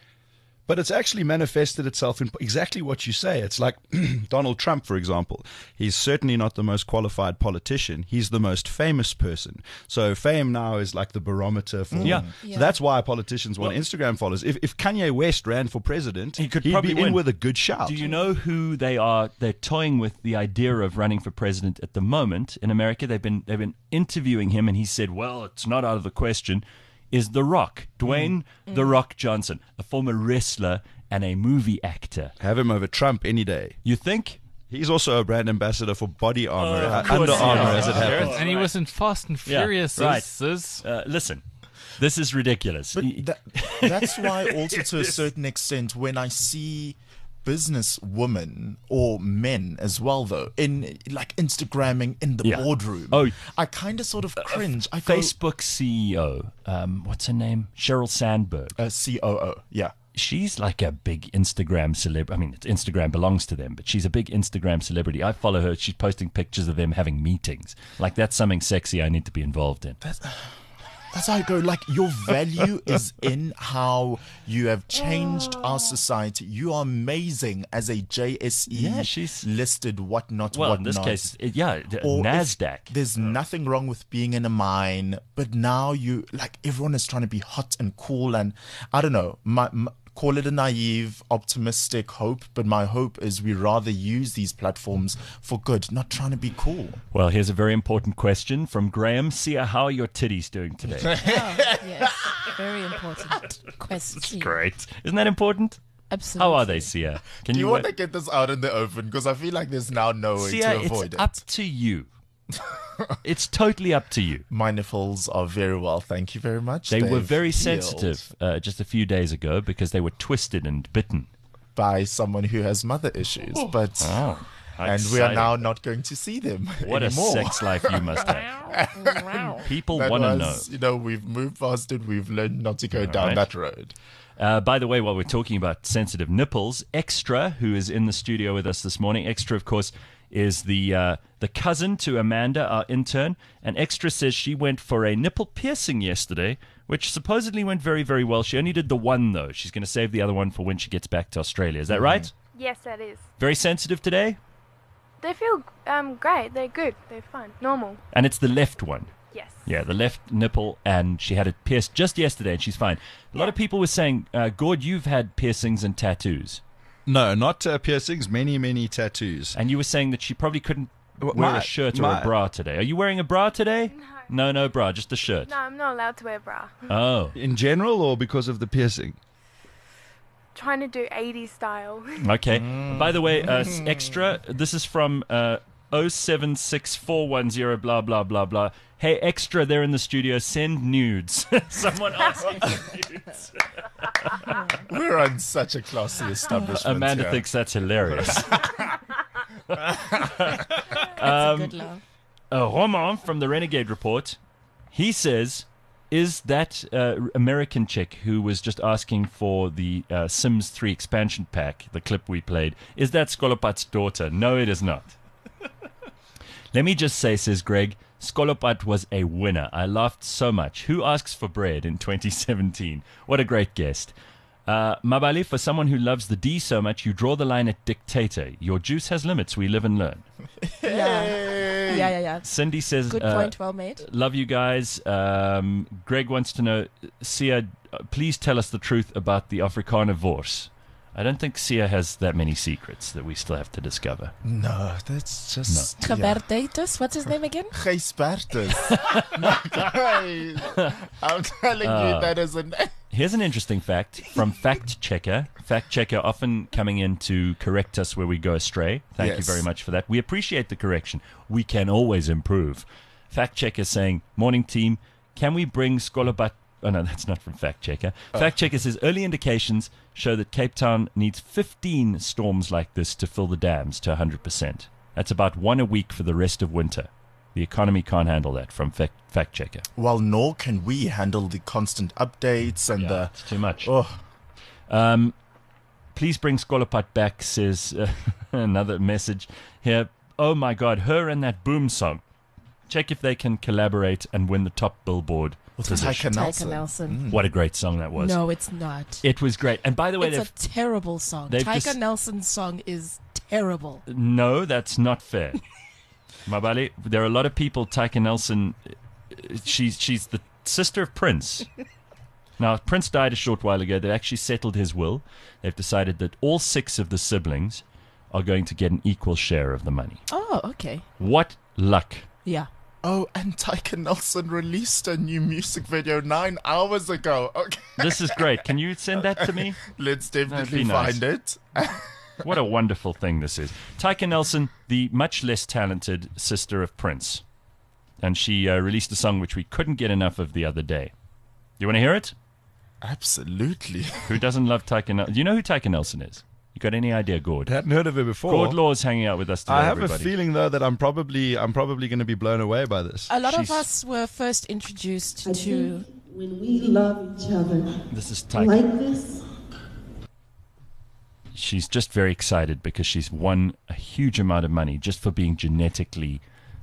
But it's actually manifested itself in exactly what you say. It's like Donald Trump, for example. He's certainly not the most qualified politician. He's the most famous person. So fame now is like the barometer for... Yeah. So Yeah. that's why politicians want Well- Instagram followers. If, if Kanye West ran for president, He could he'd probably be in win. with a good shout. Do you know who they are? They're toying with the idea of running for president at the moment in America. They've been they've been interviewing him, and he said, "Well, it's not out of the question." Is The Rock, Dwayne Mm. The Rock Johnson, a former wrestler and a movie actor. Have him over Trump any day. You think? He's also a brand ambassador for Body Armor, Oh, uh, of course Under he Armour, is. as it happens. And he was in Fast and Yeah, Furious. right. Sis. Uh, listen, this is ridiculous. But that, that's why also to a certain extent when I see business women or men as well though in like Instagramming in the Yeah. boardroom, Oh. I kind of sort of cringe. I go, Facebook C E O, um, what's her name? Sheryl Sandberg. uh, C O O, yeah. She's like a big Instagram celebrity. I mean, Instagram belongs to them, but she's a big Instagram celebrity. I follow her. She's posting pictures of them having meetings. Like, that's something sexy I need to be involved in. That's, that's how I go. Like, your value is in how you have changed our society. You are amazing as a J S E Yeah, she's- listed whatnot, Well, whatnot. in this case, it- yeah, d- Or if NASDAQ. There's nothing wrong with being in a mine, but now you, like, everyone is trying to be hot and cool. And I don't know, my, my, call it a naive, optimistic hope, but my hope is we rather use these platforms for good, not trying to be cool. Well, here's a very important question from Graham. Sia, how are your titties doing today? Yes, very important question. Great. Isn't that important? Absolutely. How are they, Sia? Can Do you, you, want wa- to get this out in the open? Because I feel like there's now no way Sia, to avoid it's it. up to you. It's totally up to you. My nipples are very well, thank you very much. They were They've very healed sensitive uh, just a few days ago because they were twisted and bitten. by someone who has mother issues, but Oh, how and we are exciting. now not going to see them What anymore. a sex life you must have. People That want to know. was, You know, we've moved past it. We've learned not to go down right. that road. Uh, by the way, while we're talking about sensitive nipples, Extra, who is in the studio with us this morning, Extra, of course, is the uh, the cousin to Amanda, our intern. And Extra says she went for a nipple piercing yesterday, which supposedly went very, very well. She only did the one, though. She's going to save the other one for when she gets back to Australia. Is that right? Yes, that is. Very sensitive today? They feel um great. They're good. They're fine. Normal. And it's the left one. Yes. Yeah, the left nipple, and she had it pierced just yesterday, and she's fine. A lot of people were saying, uh, Gord, you've had piercings and tattoos. No, not uh, piercings, many, many tattoos. And you were saying that she probably couldn't Well, wear my- a shirt or my- a bra today. Are you wearing a bra today? No. No, no bra, just a shirt. No, I'm not allowed to wear a bra. Oh. In general or because of the piercing? Trying to do eighties style. Okay. By the way, uh, s- Extra, this is from uh, oh seven six four one zero blah, blah, blah, blah. Hey, Extra, they're in the studio. Send nudes. Someone asking for nudes. We're on such a classy establishment. Amanda here. thinks that's hilarious. That's Um, a good love. Uh, Roman from the Renegade Report, he says, is that uh, American chick who was just asking for the uh, Sims three expansion pack, the clip we played, is that Skolopat's daughter? No, it is not. Let me just say, says Greg, Skolopat was a winner. I laughed so much. Who asks for bread in twenty seventeen? What a great guest. Uh, Mabali, for someone who loves the D so much, you draw the line at dictator. Your juice has limits. We live and learn. Yeah. Yeah, yeah, yeah. Cindy says, Good uh, point, well made. Love you guys. Um, Greg wants to know, Sia, uh, please tell us the truth about the Afrikaner Wors. I don't think Sia has that many secrets that we still have to discover. No, that's just. yeah. Gebertatus, what's his name again? Gijsbertus. Guys, I'm telling Uh, you, that is an. Here's an interesting fact from Fact Checker. Fact Checker often coming in to correct us where we go astray. Thank you Yes. very much for that. We appreciate the correction. We can always improve. Fact Checker saying, morning team, can we bring Skolobat... Oh, no, that's not from Fact Checker. Fact Checker says, early indications show that Cape Town needs fifteen storms like this to fill the dams to one hundred percent. That's about one a week for the rest of winter. The economy can't handle that, from Fact, fact Checker. Well, nor can we handle the constant updates and the. It's too much. Oh, Um, please bring Skolopat back, says uh, another message here. oh my God, her and that Boom song. Check if they can collaborate and win the top Billboard With position. Tyka Nelson. Tyka Nelson. What a great song that was. No, it's not. It was great. And by the way, It's they've, a terrible song. they've Tyka just- Nelson's song is terrible. no, that's not fair. Mabali, there are a lot of people. Tyka Nelson, uh, she's she's the sister of Prince. Now, Prince died a short while ago. They actually settled his will. They've decided that all six of the siblings are going to get an equal share of the money. Oh, okay. What luck. Yeah. Oh, and Tyka Nelson released a new music video nine hours ago. Okay. This is great. Can you send that to me? Let's That'd definitely be nice. find it. What a wonderful thing this is. Tyka Nelson, the much less talented sister of Prince. And she uh, released a song which we couldn't get enough of the other day. You want to hear it? Absolutely. Who doesn't love Tyka Nelson? Do you know who Tyka Nelson is? You got any idea, Gord? Hadn't heard of her before. Gord Law's hanging out with us today, I have everybody. a feeling though that I'm probably I'm probably going to be blown away by this. A lot She's- of us were first introduced to. When we love each other This is Tyka. like this, She's just very excited because she's won a huge amount of money just for being genetically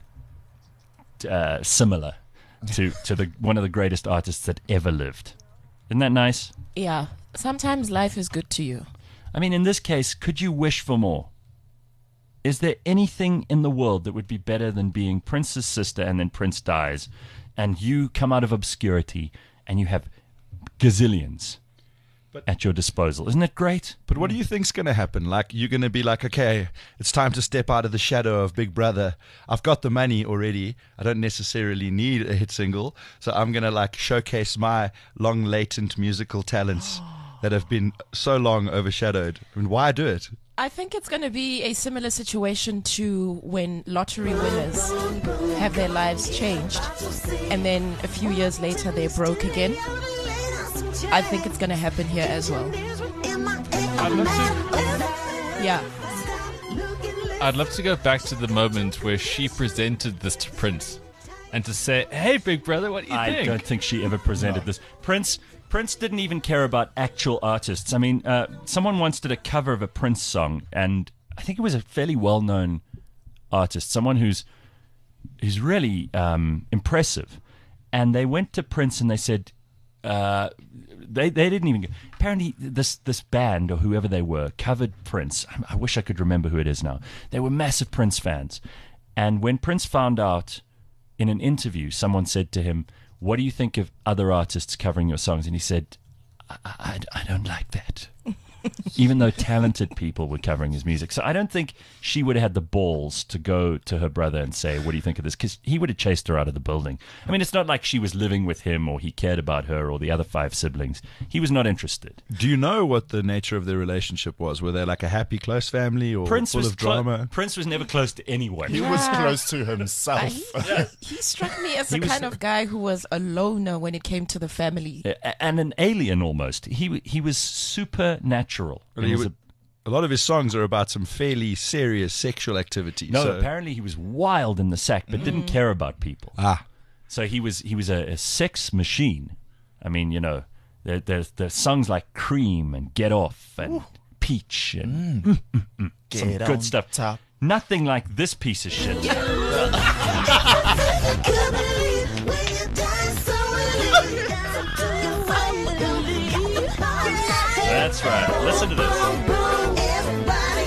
uh, similar to, to the one of the greatest artists that ever lived. Isn't that nice? Yeah. Sometimes life is good to you. I mean, in this case, could you wish for more? Is there anything in the world that would be better than being Prince's sister and then Prince dies and you come out of obscurity and you have gazillions at your disposal? Isn't it great? But what do you think's going to happen? Like, you're going to be like, okay, it's time to step out of the shadow of Big Brother. I've got the money already. I don't necessarily need a hit single. So I'm going to like showcase my long latent musical talents that have been so long overshadowed. I mean, why do it? I think it's going to be a similar situation to when lottery winners have their lives changed and then a few years later they're broke again. I think it's going to happen here as well. I'd love to. Yeah. I'd love to go back to the moment where she presented this to Prince, and to say, "Hey, big brother, what do you I think?" don't think she ever presented this. Prince Prince didn't even care about actual artists. I mean, uh, someone once did a cover of a Prince song, and I think it was a fairly well-known artist, someone who's who's really um, impressive. And they went to Prince and they said, uh, they they didn't even. Apparently, this this band or whoever they were covered Prince. I, I wish I could remember who it is now. They were massive Prince fans, and when Prince found out in an interview, someone said to him, "What do you think of other artists covering your songs?" And he said, I, I, I don't like that. Even though talented people were covering his music. So I don't think she would have had the balls to go to her brother and say, "What do you think of this?" Because he would have chased her out of the building. I mean, it's not like she was living with him or he cared about her or the other five siblings. He was not interested. Do you know what the nature of their relationship was? Were they like a happy, close family or Prince full was of clo- drama? Prince was never close to anyone. He was close to himself. Uh, he, he struck me as He the was- kind of guy who was a loner when it came to the family. A- and an alien almost. He he was supernatural. Well, He he was would- a lot of his songs are about some fairly serious sexual activity. No, so- apparently he was wild in the sack, but didn't care about people. Ah. So he was he was a, a sex machine. I mean, you know, there, there's there's songs like Cream and Get Off and Ooh. Peach and mm, mm, mm, some Get good on stuff. top. Nothing like this piece of shit. That's right. Listen to this.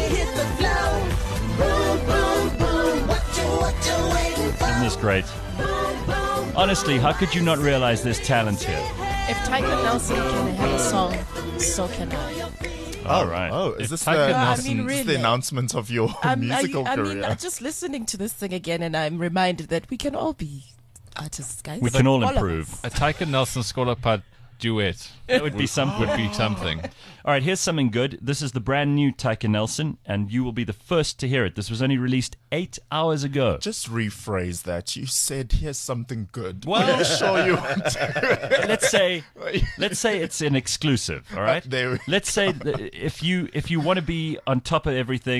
Isn't this great? Honestly, how could you not realize there's talent here? If Tyka Nelson can have a song, so can I. All right. Oh, is this the, Tyka this Nelson- I mean, is the really. announcement of your I'm, musical I, I career? mean, I'm just listening to this thing again, and I'm reminded that we can all be artists, guys. We can all of improve. us. A Tyka Nelson Skolopad duet. That would be something. Would be something. All right, here's something good. This is the brand new Tyka Nelson, and you will be the first to hear it. This was only released eight hours ago. Just rephrase that. You said, "Here's something good." Well- I'm sure you want to. let's say, let's say it's an exclusive. All right. There we let's say that if you if you want to be on top of everything.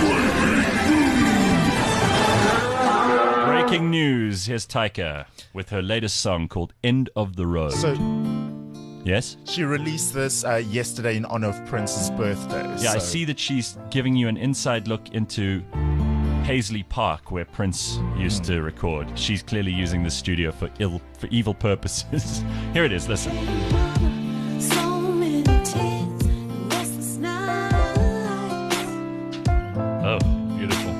Breaking news. Here's Tyka with her latest song called "End of the Road." So, yes. she released this uh, yesterday in honor of Prince's birthday. Yeah, I so- see that she's giving you an inside look into Paisley Park, where Prince used to record. She's clearly using the studio for ill, for evil purposes. Here it is. Listen. Oh, beautiful.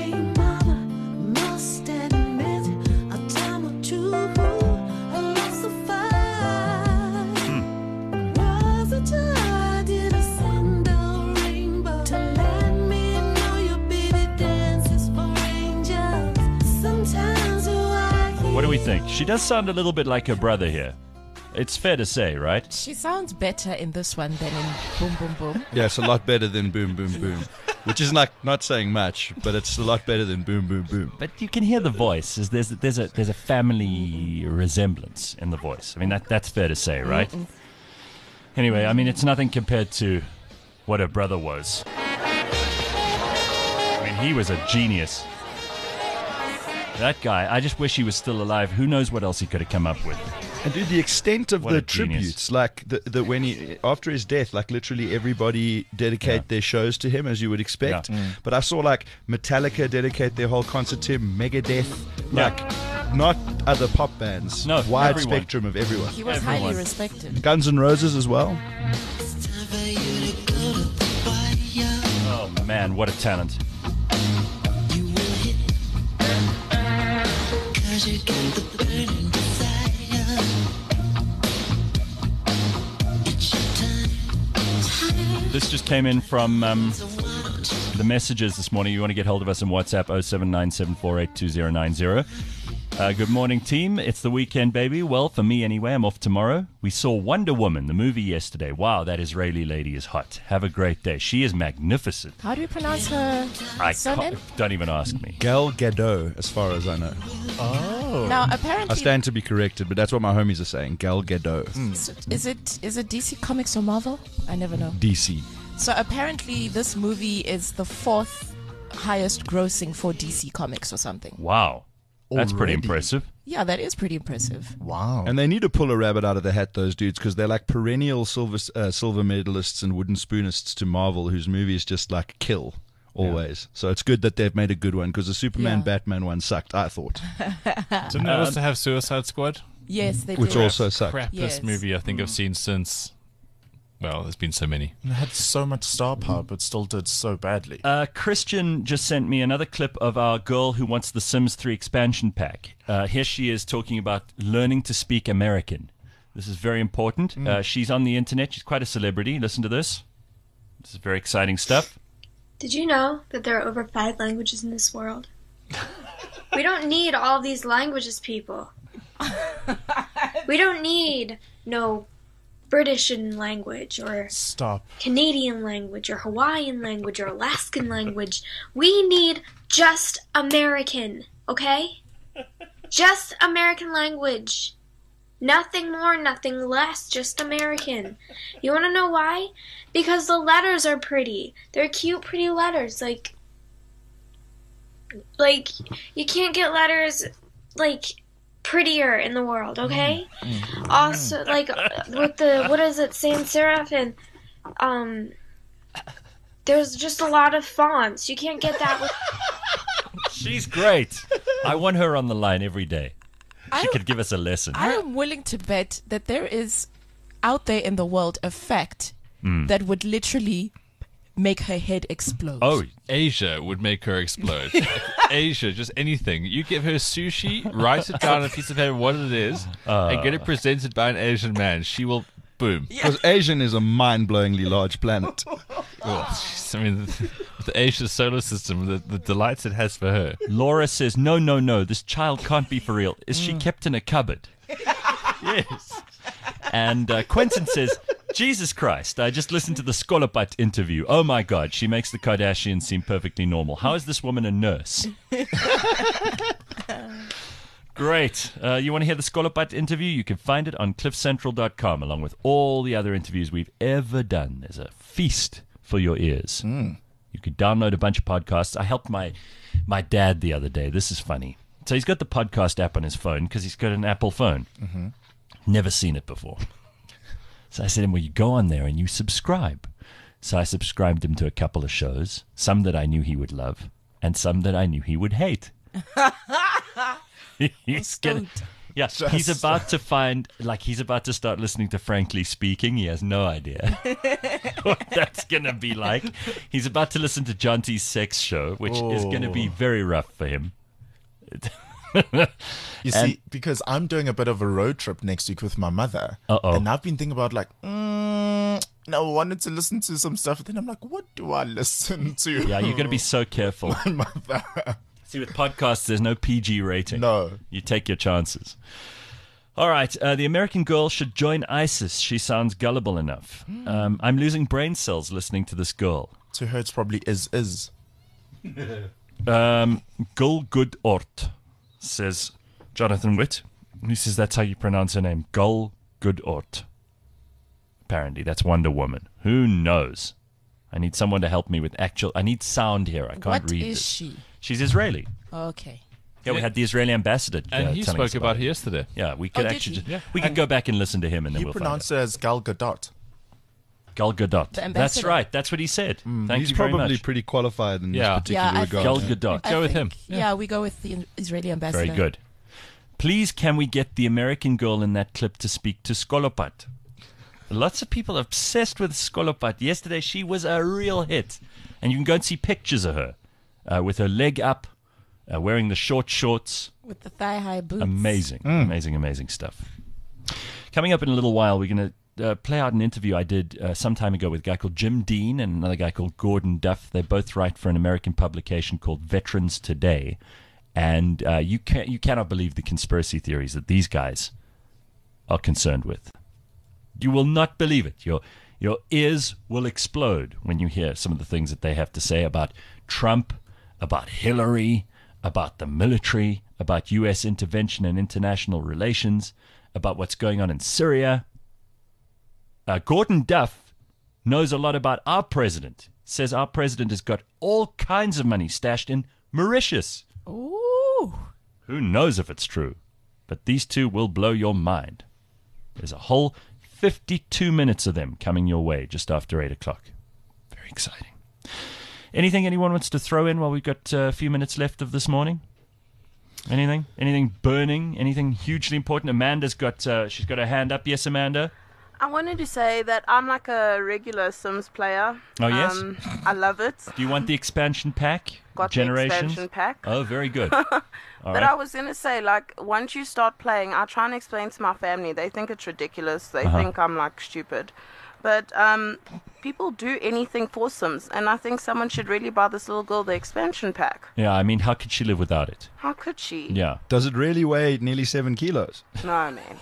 What do we think? She does sound a little bit like her brother here. It's fair to say, right? She sounds better in this one than in Boom Boom Boom. Yeah, it's a lot better than Boom Boom Boom. Which is like not saying much, but it's a lot better than Boom Boom Boom. But you can hear the voice. There's there's a there's a family resemblance in the voice. I mean that that's fair to say, right? Mm-mm. Anyway, I mean it's nothing compared to what her brother was. I mean he was a genius. That guy, I just wish he was still alive. Who knows what else he could have come up with. And dude, the extent of What the a genius. tributes, like the, the when he after his death, like literally everybody dedicate Yeah. their shows to him, as you would expect. Yeah. Mm. But I saw like Metallica dedicate their whole concert to him, Megadeth, like not other pop bands. No, wide everyone. spectrum of everyone. He was Everyone. highly respected. Guns N' Roses as well. Oh man, what a talent. This just came in from um, the messages this morning. You want to get hold of us on WhatsApp oh seven nine seven four eight two oh nine oh. Uh, good morning, team. It's the weekend, baby. Well, for me anyway, I'm off tomorrow. We saw Wonder Woman, the movie, yesterday. Wow, that Israeli lady is hot. Have a great day. She is magnificent. How do you pronounce her I surname? can't, don't even ask me. Gal Gadot, as far as I know. Oh. Now, I apparently, stand to be corrected, but that's what my homies are saying. Gal Gadot. so is it is it D C Comics or Marvel? I never know. D C. So apparently, this movie is the fourth highest grossing for D C Comics or something. Wow. That's pretty Already? impressive. Yeah, that is pretty impressive. Wow. And they need to pull a rabbit out of the hat, those dudes, because they're like perennial silver uh, silver medalists and wooden spoonists to Marvel, whose movies just like kill always. So it's good that they've made a good one, because the Superman Yeah. Batman one sucked, I thought. Didn't they also have Suicide Squad? Yes, they Which did. also sucked. Crappiest Yes. movie I think I've seen since. Well, there's been so many. It had so much star power, but still did so badly. Uh, Christian just sent me another clip of our girl who wants the Sims three expansion pack. Uh, here she is talking about learning to speak American. This is very important. Uh, she's on the internet. She's quite a celebrity. Listen to this. This is very exciting stuff. Did you know that there are over five languages in this world? We don't need all these languages, people. We don't need no British language or Stop. Canadian language or Hawaiian language or Alaskan language. We need just American, okay? Just American language. Nothing more, nothing less, just American. You want to know why? Because the letters are pretty. They're cute, pretty letters. Like, like you can't get letters like prettier in the world, okay? Also, like with the what is it, sans serif and um, there's just a lot of fonts. You can't get that with. She's great. I want her on the line every day. She I- could give us a lesson. I am willing to bet that there is out there in the world a fact Mm. that would literally make her head explode. Oh, Asia would make her explode. Asia, just anything. You give her sushi, write it down on a piece of paper what it is, and get it presented by an Asian man. She will, boom. Because Asian is a mind-blowingly large planet. Oh, jeez, I mean, with the Asia solar system, the, the delights it has for her. Laura says, no, no, no, this child can't be for real. Is she kept in a cupboard? Yes. And uh, Quentin says, Jesus Christ, I just listened to the Skoloput interview. Oh my God, she makes the Kardashians seem perfectly normal. How is this woman a nurse? Great. Uh, you want to hear the Skoloput interview? You can find it on cliff central dot com, along with all the other interviews we've ever done. There's a feast for your ears. Mm. You could download a bunch of podcasts. I helped my my dad the other day. This is funny. So he's got the podcast app on his phone because he's got an Apple phone. Mm-hmm. Never seen it before. So I said to him, well, you go on there and you subscribe. So I subscribed him to a couple of shows, some that I knew he would love, and some that I knew he would hate. He's gonna, yeah, he's about to find, like, he's about to start listening to Frankly Speaking. He has no idea what that's going to be like. He's about to listen to Jonty's sex show, which oh. is going to be very rough for him. You see, because I'm doing a bit of a road trip next week with my mother. Uh-oh. And I've been thinking about, like, mm, no, I wanted to listen to some stuff. Then I'm like, what do I listen to? Yeah, you're going to be so careful. My mother. See, with podcasts, there's no P G rating. No. You take your chances. All right. Uh, the American girl should join ISIS. She sounds gullible enough. Mm. Um, I'm losing brain cells listening to this girl. To her, it's probably is, is. um, Gul Good Ort, says Jonathan Witt. He says that's how you pronounce her name. Gul Good Ort. Apparently, that's Wonder Woman. Who knows? I need someone to help me with actual... I need sound here. I can't what read is this. she? She's Israeli. Okay. Yeah, we had the Israeli ambassador. And uh, he telling spoke us about, about it yesterday. Yeah, we could Oh, did actually. he? Just, Yeah. We can go back and listen to him, and then He we'll find pronounced out. it as Gal Gadot. Gal Gadot. The That's ambassador. right. That's what he said. Mm. Thank He's you very probably much. pretty qualified in Yeah. this particular Yeah, I regard. Gal think- Gadot. I Go with think- him. Yeah. Yeah. we go with the Israeli ambassador. Very good. Please, can we get the American girl in that clip to speak to Skolopat? Lots of people are obsessed with Skolopat. Yesterday, she was a real hit. And you can go and see pictures of her uh, with her leg up, uh, wearing the short shorts. With the thigh-high boots. Amazing, mm. amazing, amazing stuff. Coming up in a little while, we're going to uh, play out an interview I did uh, some time ago with a guy called Jim Dean and another guy called Gordon Duff. They both write for an American publication called Veterans Today. And uh, you, can, you cannot believe the conspiracy theories that these guys are concerned with. You will not believe it. Your, your ears will explode when you hear some of the things that they have to say about Trump, about Hillary, about the military, about U S intervention and international relations, about what's going on in Syria. Uh, Gordon Duff knows a lot about our president. Says our president has got all kinds of money stashed in Mauritius. Ooh. Who knows if it's true? But these two will blow your mind. There's a whole fifty-two minutes of them coming your way just after eight o'clock. Very exciting. Anything anyone wants to throw in while we've got uh, a few minutes left of this morning? Anything? Anything burning? Anything hugely important? Amanda's got, uh, she's got her hand up. Yes, Amanda? I wanted to say that I'm like a regular Sims player. Oh, yes? Um, I love it. Do you want the expansion pack? Got the Generations? expansion pack. Oh, very good. All but right. I was going to say, like, once you start playing, I try and explain to my family. They think it's ridiculous. They Uh-huh. think I'm, like, stupid. But um, people do anything for Sims, and I think someone should really buy this little girl the expansion pack. Yeah, I mean, how could she live without it? How could she? Yeah. Does it really weigh nearly seven kilos? No, man.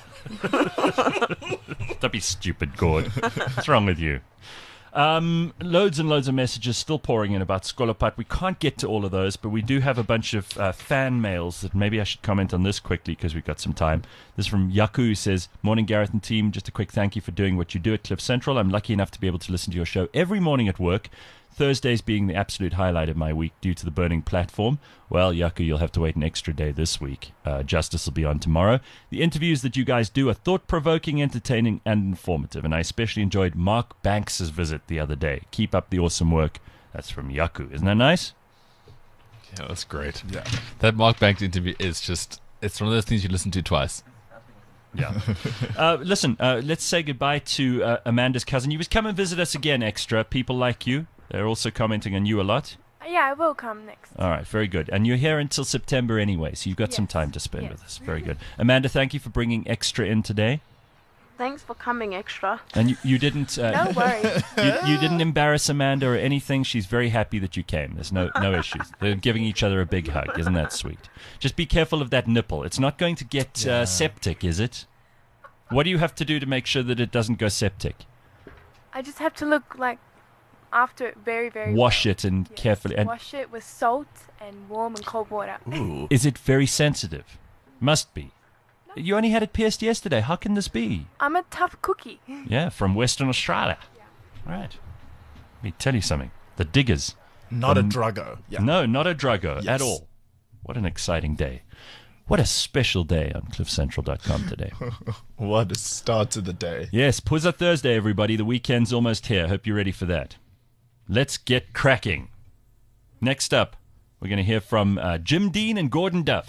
Don't be stupid, Gord. What's wrong with you? Um, loads and loads of messages still pouring in about Skolopat. We can't get to all of those, but we do have a bunch of uh, fan mails that maybe I should comment on this quickly because we've got some time. This is from Yaku, who says, Morning, Gareth and team. Just a quick thank you for doing what you do at Cliff Central. I'm lucky enough to be able to listen to your show every morning at work. Thursdays being the absolute highlight of my week due to the burning platform. Well, Yaku, you'll have to wait an extra day this week. Uh, Justice will be on tomorrow. The interviews that you guys do are thought-provoking, entertaining, and informative, and I especially enjoyed Mark Banks's visit the other day. Keep up the awesome work. That's from Yaku. Isn't that nice? Yeah, that's great. Yeah. That Mark Banks interview is just, it's one of those things you listen to twice. Yeah. uh, listen, uh, let's say goodbye to uh, Amanda's cousin. You was come and visit us again, Extra. People like you. They're also commenting on you a lot. Yeah, I will come next. All right, very good. And you're here until September anyway, so you've got Yes. some time to spend Yes. with us. Very good. Amanda, thank you for bringing Extra in today. Thanks for coming extra. And you, you didn't... Uh, No worries. you, you didn't embarrass Amanda or anything. She's very happy that you came. There's no no issues. They're giving each other a big hug. Isn't that sweet? Just be careful of that nipple. It's not going to get Yeah. uh, septic, is it? What do you have to do to make sure that it doesn't go septic? I just have to look like after it very, very Wash well. it and Yes. carefully... And Wash it with salt and warm and cold water. Ooh. Is it very sensitive? Must be. You only had it pierced yesterday. How can this be? I'm a tough cookie. Yeah, from Western Australia. Right. Let me tell you something. The diggers. Not the, a druggo. Yeah. No, not a druggo Yes. at all. What an exciting day. What a special day on cliff central dot com today. What a start to the day. Yes, Puzza Thursday, everybody. The weekend's almost here. Hope you're ready for that. Let's get cracking. Next up, We're going to hear from uh, Jim Dean and Gordon Duff.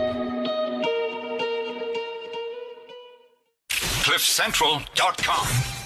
cliff central dot com